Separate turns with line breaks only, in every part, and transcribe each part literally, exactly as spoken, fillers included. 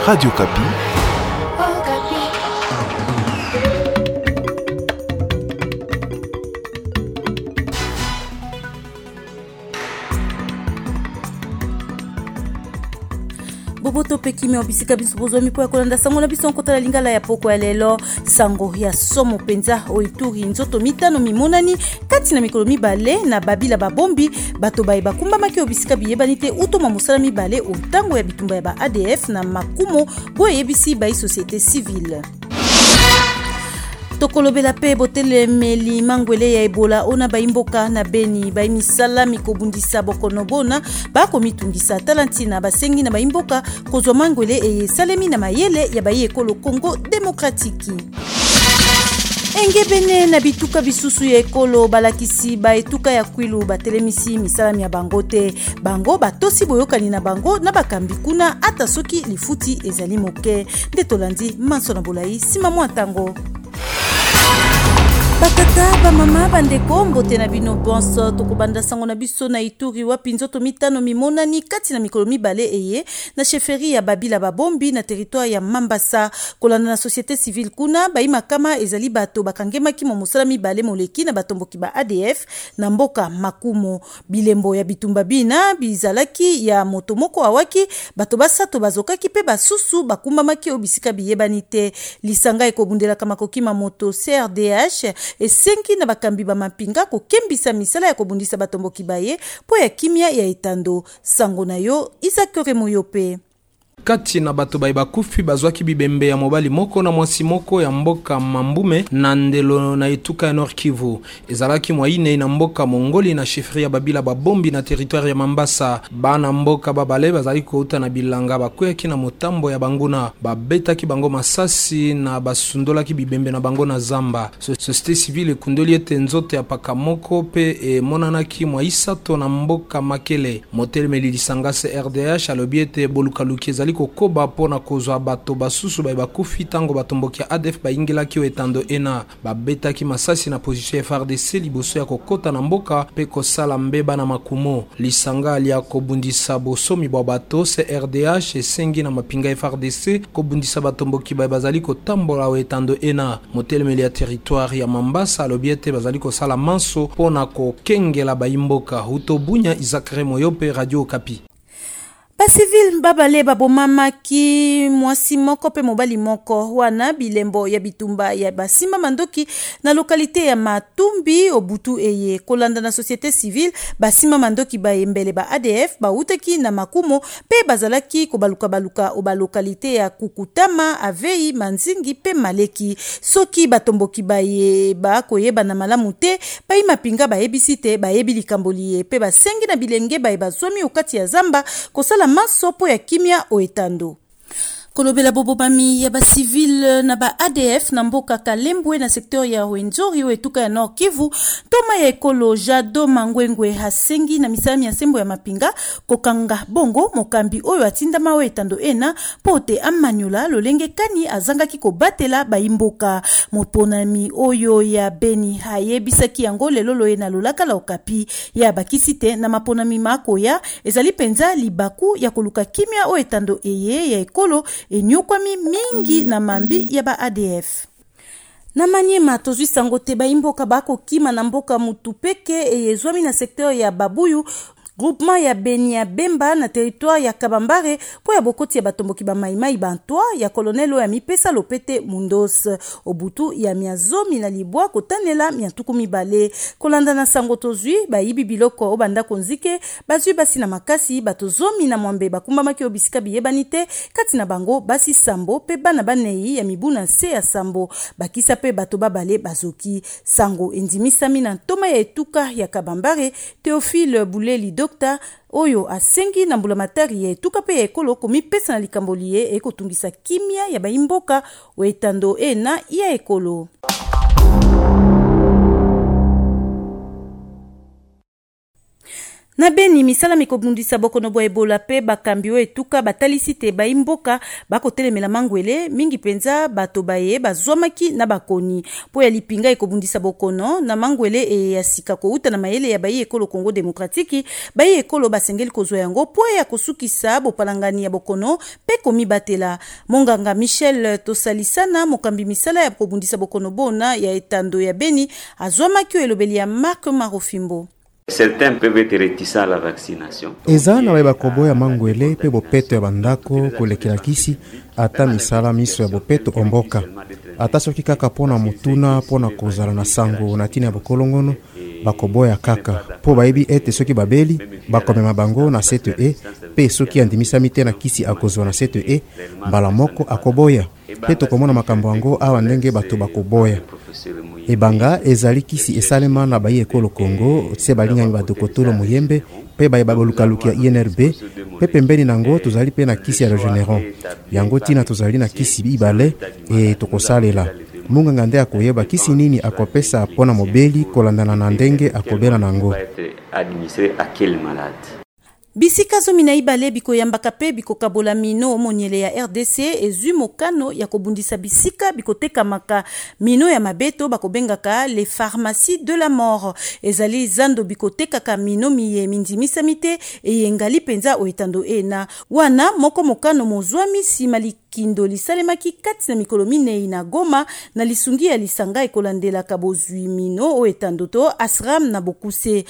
Radio Kapi.
Boboto pekime obisika biso bozomi po yakolanda sango na biso nkota la lingala ya poko ya lelo sango ya somo penza oituri nzoto mitano mimonani kati na mikolo mibale na babila babombi bato baye bakumba maki obisika biyebani te utoma mosala mibale otango ya bitumba ya ba A D F na makumo bo yebisi ba société civile. Tokolobela pe botelemeli mangwele ya Ebola ona baimboka na Beni baimisala mikobundisa bokonobona bako mitungisa talantina basengi na baimboka kozwa mangwele e salemi na mayele ya baye ekolo Congo Demokratiki. Engebene na bituka bisusu ya ekolo balakisi ba etuka ya kwilu batelemisi misalami ya bango te bango batosi boyokani na bango na bakambi kuna ata soki lifuti ezali moke nde tolandi manso na bolai sima mwa tango. Batata ba mama bandeko mbote na bino bonso tokobanda sango na biso na Ituri wapi nzoto mitano mimonani kati na mikolo mibale eye na chefferie ya babila babombi na territoire ya Mambasa kolanda na société civile kuna baima kama ezali bato bakangemaki mo mosala mibale moleki na batomboki ba A D F na mboka makumo bilembo ya bitumba bina bizalaki ya motomoko awaki bato basato bazokaki pe basusu bakumbamaki obisika biyebani te lisanga ekobundela kama kokima moto C R D H esenki na bakambi ba mapinga ko kembisa misala ya kobundisa batomboki baye po ya kimia ya etando sango na yo Isakore Moyope.
Kati na bato baye bakufi bazwaki bibembe ya mobali moko na mwasi moko ya mboka Mambume na ndelo na etuka ya Nord Kivu. Ezalaki mwaine na mboka Mongoli na chefferie ya babila babombi na territoire ya Mambasa. Bana mboka babale bazali kouta na bilanga bakweki na motambo ya banguna. Babetaki bango masasi na basundolaki bibembe na bango na zamba. Société civile ekundoli ete nzote ya paka moko pe e monanaki mwaisato na mboka Makele. Motel Melilisanga C R D H alobi ete bolukaluki ezali kokoba pona kozwa bato basusu baye bakufi tango batomboki ya A D F baingelaki o etando ena babetaki masasi na position F R D C liboso ya kokota na mboka pe kosala mbeba na makumo lisanga alia kobundisa bosomi bwa bato C R D H esengi na mapinga F R D C kobundisa batomboki baye bazali kotambola o etando ena motelemeli ya territoire ya Mambasa alobiete bazali kosala manso pona kokengela baimboka hutobunya Isakore Moyope Radio Kapi.
Basivil babale babomamaki mwasi moko pe mobali moko wana bilembo ya bitumba ya basima mandoki na lokalite ya Matumbi obutu eye kolanda na société civile basima mandoki ba embele ba A D F ba uteki na makumo pe bazalaki kobaluka baluka oba lokalite ya Kukutama Avei Manzingi pe Maleki soki batomboki ba ye ba koyeba na malamu te ba imapinga ba ebisite ba ebili kamboliye pe basengi na bilenge ba bazwami okati ya zamba kosala masopo ya kimia oetando. Kolobela bobobami ya ba civil na ba A D F na mboka Kalembwe na sektor ya Rwenzori wetuka ya Nord Kivu toma ya ekolo Jado Mangwengwe hasengi na misami ya sembo ya mapinga kokanga bongo mokambi oyo atinda mawe etando ena pote amanyula lolenge kani azangaki kobatela baimboka moponami oyo ya Beni hayebisaki yango lelo loena lolaka la Okapi ya bakisite na maponami makoya ezali penza libaku ya koluka kimia o etando eye ya ekolo enyukwami mingi na mambi ya ba A D F. Na Maniema tozwi sango te baimboka bako kima na mboka Mutupeke eyezwami na sekteur ya Babuyu groupement ya Beni ya Bemba na territoire ya Kabambare po ya bokoti ya batomboki ba maimai bantwa ya kolonelo ya mipesa lopete Mundos obutu ya miazomi na libwa kotanela miatuku mibale kolanda na sango tozwi bayibi biloko obanda konzike bazwi basi na makasi batozomi na mwambe bakumba maki obisika biyebani te kati na bango basi sambo pe bana banei ya mibuna se ya sambo bakisa pe bato babale bazoki sango endimisami na ntoma ya etuka ya Kabambare Théophile Bouleli Docteur oyo asengi na mbulamatari ya etuka pe ya ekolo komipesa na likamboliye ekotungisa kimia ya baimboka oetando ena ya ekolo. Na Beni misala mikobundisa bokono bwa Ebola pe bakambi o etuka batalisi te baimboka bakotelemela mangwele mingi penza bato baye bazwamaki na bakoni po ya lipinga ekobundisa bokono na mangwele e ya sika kouta na mayele ya bayi ekolo Congo Demokratiki bayi ekolo basengeli kozwa yango po ya kosukisa bopalangani ya bokono pe komi batela. Monganga Michel Tosalisana mokambi misala ya kobundisa bokono bona ya etando ya Beni azwamaki elobeli ya Marc Marofimbo.
Certains peuvent être réticents à la vaccination.
Eza na weba koboya mangwele pe bopeto ya bandako kolekela kisi ata misala miso ya bopeto omboka. Ata soki kaka pona mutuna pona kozala na sango na tina ya bokolongono bakoboya kaka. Po bayebi ete soki babeli bakomema bango na C T E pe soki andimisa mite na kisi akozwa na C T E mbala moko akoboya. Pe tokomona makambo yango awa ndenge bato bakoboya. Ebanga ezali kisi esalema na bayi ekolo Congo se balingani badokotolo muyembe pe baye babolukaluki ya I N R B pe pembeni nango tozali pe na kisi ya Regeneron yango tina tozali na kisi ibale e tokosalela munganga nde akoyeba kisi nini akopesa pona mobeli kolandana na ndenge akobela nango
administrer à quel malade.
Bisika zomi na ibale biko yambaka pe biko kabola mino omonyele ya R D C ezu mokano ya kobundisa bisika biko tekamaka mino ya mabeto bakobengaka les pharmacies de la mort. Ezali zando biko tekaka mino miye mindimisa mite eyengali penza oetando ena. Wana moko mokano mozwami simali kindo lisalemaki kati na mikolo minei na Goma na lisungi ya lisanga ekolandela kabozwi mino oetando to Asram na Bokuse.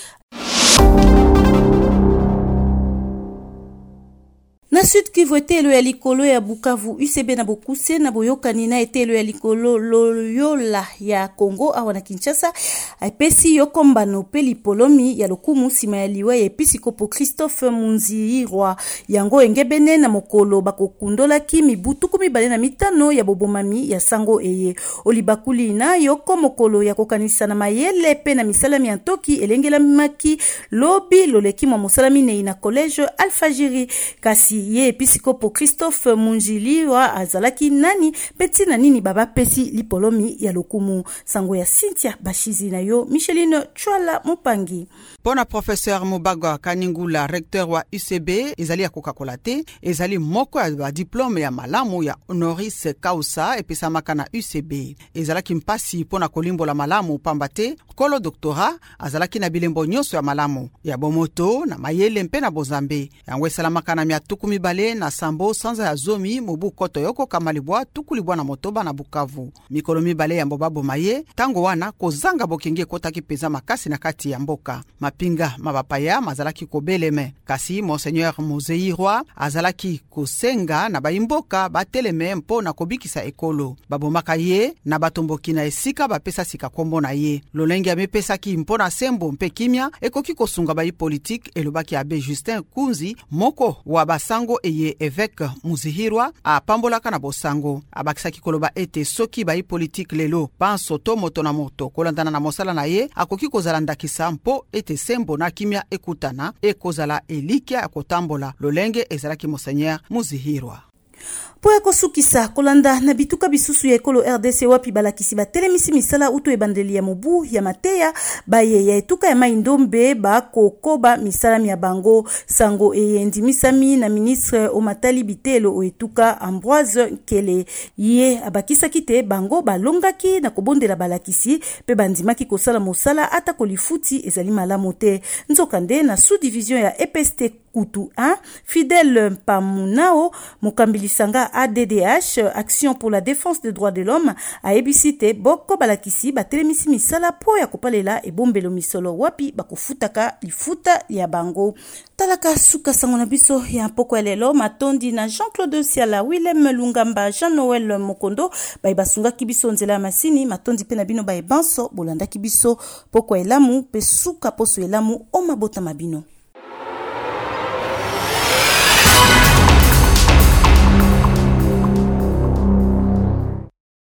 Na Sud Kivu etelo ya likolo ya Bukavu U C B na Bokuse na boyokani na etelo ya likolo Loyola ya Congo awa na Kinshasa epesi yokombano pe lipolomi ya lokumu sima ya liwa ya episkopo Christophe Munzihirwa yango engebene na mokolo bakokundola ki mibutu kumi bale na mitano ya bobomami ya sango eye olibakuli na yoko mokolo ya kokanisa na mayele pe na misalami ya ntoki elengela maki lobi loleki mwa mosalami nei na collège Alfajiri kasi ye episkopo Christophe Munzihirwa azalaki nani peti na nini baba pesi lipolomi ya lokumu sango ya Cynthia Bashizi na yo Micheline Chwala Mupangi.
Pona professeur Mubagwa Kaningula recteur wa U C B ezali ya Coca-Cola te ezali moko ya diplôme ya malamu ya honoris causa epesamaka na U C B ezalaki mpasi pona kolimbola malamu pamba te kolo doctorat azalaki na bilembo nyonso ya malamu ya bomoto na mayele mpe na bozambe yango esalamaka na miatuku mibale na sambo sanza ya zomi mobu koto yoko kamalibwa tukulibwa na motoba na Bukavu mikolo mibale ya mbobabo maye tango wana kozanga bokenge kotaki peza makasi na kati ya mboka mapinga mabapaya mazalaki kobeleme kasi monseigneur Munzihirwa azalaki kosenga na baimboka bateleme mpo na kobikisa ekolo babomaka ye na batomboki na esika bapesa sika kombo na ye lolenge amepesaki mpo na sembo mpe kimia ekoki kosunga bayi politique elobaki abe Justin Kunzi moko wa basango eye évêque Munzihirwa apambolaka na bosango abakisaki koloba ete soki bayi politique lelo panso to moto na moto kolandana na mosala na ye akoki kozala ndakisa mpo ete sembo na kimia ekutana ekozala elikia ya kotambola lolenge ezalaki monseigneur Munzihirwa.
Po ya kosukisa kolanda na bituka bisusu ya ekolo R D C wapi balakisi batelemisi misala uto ebandeli ya mobu ya mateya baye ya etuka ya maindombe bakokoba misala ya bango sango eyendimisami na ministre Omatali Bitelo o etuka Ambroise Nkele ye abakisaki te bango balongaki na kobondela balakisi pe bandimaki kosala mosala ata kolifuti ezali malamu te nzokande na sous-division ya E P S T Kutu un Fidèle Pamunao mokambilisanga A D D H Action pour la défense des droits de l'homme a ebisite boko balakisi batelemisi misala po ya kopalela ebombelo misolo wapi bakofutaka lifuta ya bango talaka suka sango na biso ya mpoko lelo matondi na Jean-Claude Siala Willem Lungamba Jean-Noël Mokondo bai basungaki biso nzela masini matondi pe na bino bai banso bolandaki biso poko elamu pe suka poso elamu o mabota mabino.